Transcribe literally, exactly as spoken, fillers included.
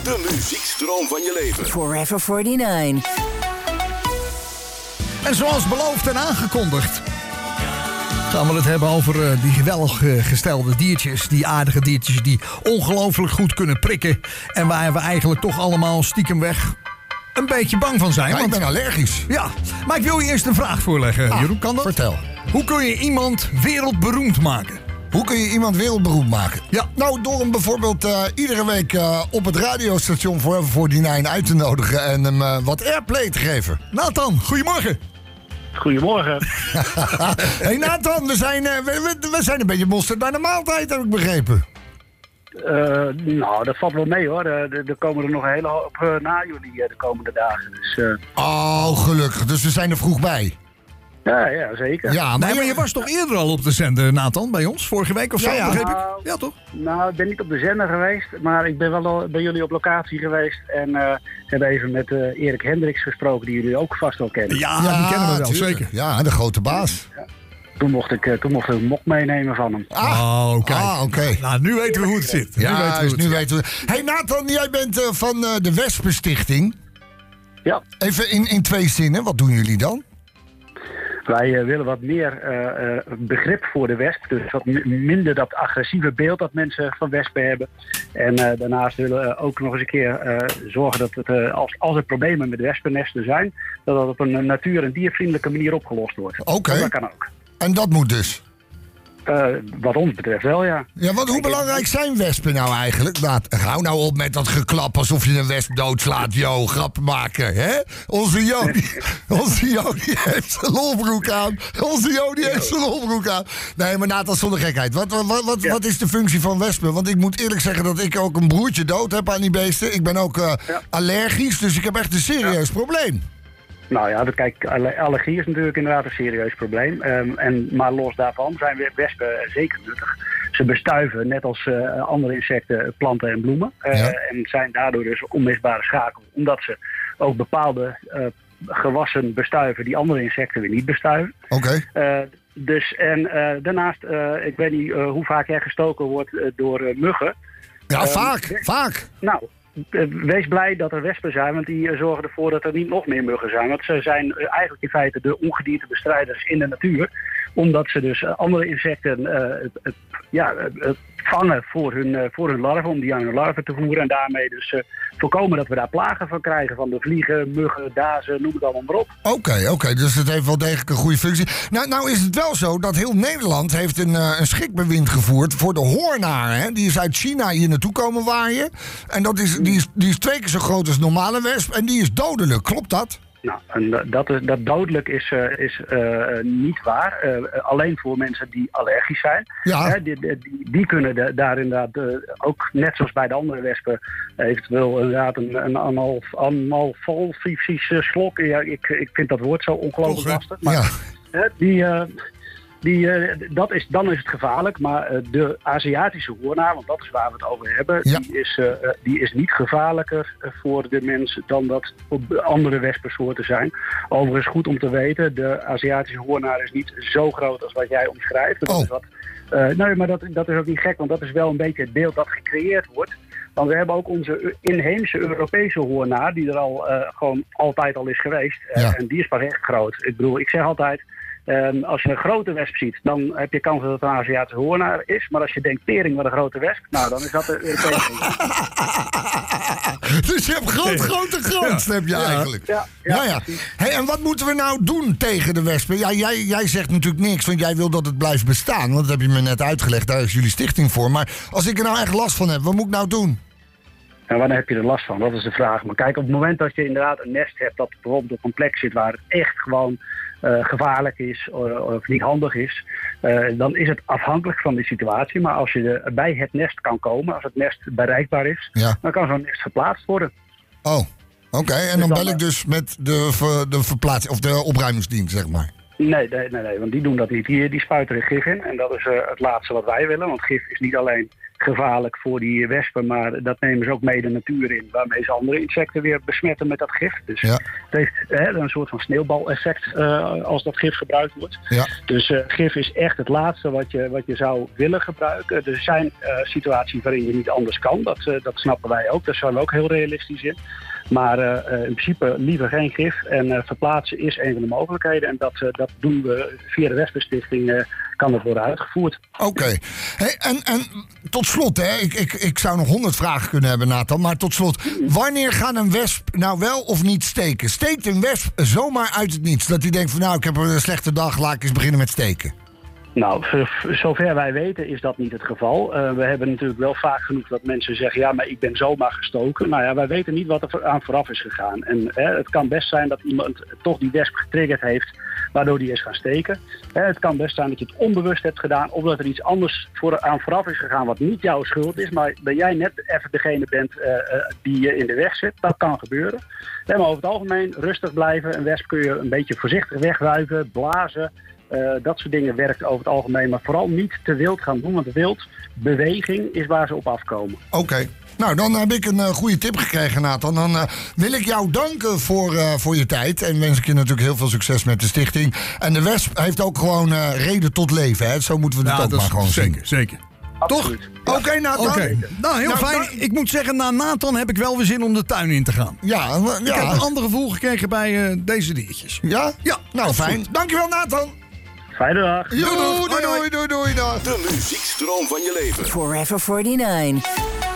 De muziekstroom van je leven. Forever forty-nine. En zoals beloofd en aangekondigd gaan we het hebben over uh, die geweldig uh, gestelde diertjes. Die aardige diertjes die ongelooflijk goed kunnen prikken. En waar we eigenlijk toch allemaal stiekem weg een beetje bang van zijn. Ja, want, ik ben allergisch. Ja, maar ik wil je eerst een vraag voorleggen, Ah, Jeroen. Kan dat? Vertel. Hoe kun je iemand wereldberoemd maken? Hoe kun je iemand wereldberoemd maken? Ja. Nou, door hem bijvoorbeeld uh, iedere week uh, op het radiostation Forever forty-nine uit te nodigen en hem uh, wat airplay te geven. Nathan, goedemorgen. Goedemorgen. Hey Nathan, we zijn, uh, we, we, we zijn een beetje mosterd naar de maaltijd, heb ik begrepen. Uh, nou, dat valt wel mee hoor. Er uh, komen er nog een hele hoop uh, na jullie uh, de komende dagen. Dus, uh... Oh, gelukkig. Dus we zijn er vroeg bij. Ja, ja, zeker. Ja, Maar, nee, maar je was toch eerder al op de zender, Nathan, bij ons? Vorige week of zo, Ja, ja. begreep ik? Nou, Ja, toch? Nou, ik ben niet op de zender geweest, maar ik ben wel al bij jullie op locatie geweest. En uh, hebben even met uh, Erik Hendricks gesproken, die jullie ook vast wel kennen. Ja, die kennen we wel, tuurlijk. zeker. Ja, de grote baas. Ja. Toen mocht ik, uh, toen mocht ik een mok meenemen van hem. Ah, Oh, kijk. ah oké. Okay. Nou, nu weten we hoe het zit. Nu Ja, weten we hoe dus het nu zit. weten we. Hey Nathan, jij bent uh, van uh, de Wespenstichting. Ja. Even in, in twee zinnen, wat doen jullie dan? Wij uh, willen wat meer uh, uh, begrip voor de wesp. Dus wat m- minder dat agressieve beeld dat mensen van wespen hebben. En uh, daarnaast willen we ook nog eens een keer uh, zorgen dat het, uh, als, als er problemen met wespennesten zijn, dat dat op een uh, natuur- en diervriendelijke manier opgelost wordt. Oké. Okay. Dat kan ook. En dat moet dus? Uh, wat ons betreft wel, ja. Ja, want hoe belangrijk zijn wespen nou eigenlijk? Nou, hou nou op met dat geklap alsof je een wesp doodslaat. Jo, grap maken, hè? Onze Jo, die, onze Jo, die heeft zijn lolbroek aan. Onze Jo, die heeft zijn lolbroek aan. Nee, maar Nathan, zonder gekheid. Wat, wat, wat, Ja. wat is de functie van wespen? Want ik moet eerlijk zeggen dat ik ook een broertje dood heb aan die beesten. Ik ben ook uh, Ja. allergisch, dus ik heb echt een serieus Ja. probleem. Nou ja, dat- kijk, alle- allergie is natuurlijk inderdaad een serieus probleem. Um, en, maar los daarvan zijn we- wespen zeker nuttig. Ze bestuiven, net als uh, andere insecten, planten en bloemen. Uh, Ja. En zijn daardoor dus onmisbare schakel. Omdat ze ook bepaalde uh, gewassen bestuiven die andere insecten weer niet bestuiven. Oké. Uh, dus en uh, daarnaast, uh, ik weet niet uh, hoe vaak jij gestoken wordt uh, door uh, muggen. Ja, Um, vaak, vaak. Nou, eh, wees blij dat er wespen zijn, want die eh, zorgen ervoor dat er niet nog meer muggen zijn. Want ze zijn eh, eigenlijk in feite de ongediertebestrijders in de natuur. Omdat ze dus eh, andere insecten eh, het, het, ja, het, het vangen voor hun, eh, voor hun larven, om die aan hun larven te voeren. En daarmee dus eh, voorkomen dat we daar plagen van krijgen. Van de vliegen, muggen, dazen, noem het allemaal maar op. Oké, okay, oké, okay, dus het heeft wel degelijk een goede functie. Nou, nou is het wel zo dat heel Nederland heeft een, uh, een schrikbewind gevoerd voor de hoornaar. Hè? Die is uit China hier naartoe komen waaien. En dat is, die, is, die is twee keer zo groot als normale wesp en die is dodelijk. Klopt dat? Nou, en da- dat, is, dat dodelijk is, uh, is uh, niet waar. Uh, alleen voor mensen die allergisch zijn. Ja. Hè, die, die, die kunnen de, daar inderdaad uh, ook, net zoals bij de andere wespen, eventueel inderdaad een, een analf, analfalfische slok. Ja, ik, ik vind dat woord zo ongelooflijk lastig. Maar Ja. hè, die... Uh, Die, uh, dat is, dan is het gevaarlijk, maar uh, de Aziatische hoornaar, want dat is waar we het over hebben, Ja. die, is, uh, uh, die is niet gevaarlijker uh, voor de mens dan dat op andere wespensoorten zijn. Overigens goed om te weten, de Aziatische hoornaar is niet zo groot als wat jij omschrijft. Dat Oh. is wat, uh, nee, maar dat, dat is ook niet gek, want dat is wel een beetje het beeld dat gecreëerd wordt. Want we hebben ook onze inheemse Europese hoornaar, die er al uh, gewoon altijd al is geweest. Uh, Ja. En die is pas echt groot. Ik bedoel, ik zeg altijd, Um, als je een grote wesp ziet, dan heb je kans dat het een Aziatische hoornaar is. Maar als je denkt, tering, wat een grote wesp, nou, dan is dat de Europese. Dus je hebt groot, grote grootst, heb je eigenlijk. Ja, ja, ja, ja. precies. Hey, en wat moeten we nou doen tegen de wespen? Ja, jij, jij zegt natuurlijk niks, want jij wil dat het blijft bestaan. Want dat heb je me net uitgelegd, daar is jullie stichting voor. Maar als ik er nou echt last van heb, wat moet ik nou doen? En wanneer heb je er last van? Dat is de vraag. Maar kijk, op het moment dat je inderdaad een nest hebt dat bijvoorbeeld op een plek zit waar het echt gewoon uh, gevaarlijk is of, of niet handig is, uh, dan is het afhankelijk van de situatie. Maar als je er bij het nest kan komen, als het nest bereikbaar is, Ja. dan kan zo'n nest geplaatst worden. Oh, oké. Okay. En dan dan, bel ik dus met de, ver, de verplaatsing of de opruimingsdienst, zeg maar. Nee, nee, nee, nee, want die doen dat niet. Die, die spuiten er gif in en dat is uh, het laatste wat wij willen. Want gif is niet alleen gevaarlijk voor die wespen. Maar dat nemen ze ook mee de natuur in. Waarmee ze andere insecten weer besmetten met dat gif. Dus Ja. het heeft hè, een soort van sneeuwbaleffect uh, als dat gif gebruikt wordt. Ja. Dus uh, gif is echt het laatste wat je, wat je zou willen gebruiken. Er zijn uh, situaties waarin je niet anders kan. Dat, uh, dat snappen wij ook. Daar zijn we ook heel realistisch in. Maar uh, in principe liever geen gif. En uh, verplaatsen is een van de mogelijkheden. En dat, uh, dat doen we via de Wespenstichting. Uh, kan dat worden uitgevoerd. Oké. Okay. Hey, en, en tot slot, hè, ik, ik, ik zou nog honderd vragen kunnen hebben, Nathan. Maar tot slot, wanneer gaat een wesp nou wel of niet steken? Steekt een wesp zomaar uit het niets? Dat hij denkt van nou, ik heb een slechte dag, laat ik eens beginnen met steken. Nou, zover wij weten is dat niet het geval. Uh, we hebben natuurlijk wel vaak genoeg dat mensen zeggen... ja, maar ik ben zomaar gestoken. Nou ja, wij weten niet wat er aan vooraf is gegaan. En hè, het kan best zijn dat iemand toch die wesp getriggerd heeft... waardoor die is gaan steken. Hè, het kan best zijn dat je het onbewust hebt gedaan... of dat er iets anders voor, aan vooraf is gegaan wat niet jouw schuld is... maar dat jij net even degene bent uh, uh, die je in de weg zit. Dat kan gebeuren. Hè, maar over het algemeen rustig blijven. Een wesp kun je een beetje voorzichtig wegwuiven, blazen... Uh, dat soort dingen werkt over het algemeen, maar vooral niet te wild gaan doen. Want wild beweging is waar ze op afkomen. Oké. Okay. Nou, dan heb ik een uh, goede tip gekregen, Nathan. Dan uh, wil ik jou danken voor, uh, voor je tijd. En wens ik je natuurlijk heel veel succes met de stichting. En de Wesp heeft ook gewoon uh, reden tot leven. Hè? Zo moeten we het ja, ook maar gewoon zeker, zien. Zeker, Absoluut. Toch? Oké, okay, Nathan. Okay. Nou, heel nou, fijn. Da- ik moet zeggen, na Nathan heb ik wel weer zin om de tuin in te gaan. Ja, uh, ja. Ik heb een ander gevoel gekregen bij uh, deze diertjes. Ja? Ja. Nou, absoluut. fijn. Dankjewel, Nathan. Fijne dag. Doei, doei, doei, doei, doei, doei, doei. De muziekstroom van je leven. Forever forty-nine.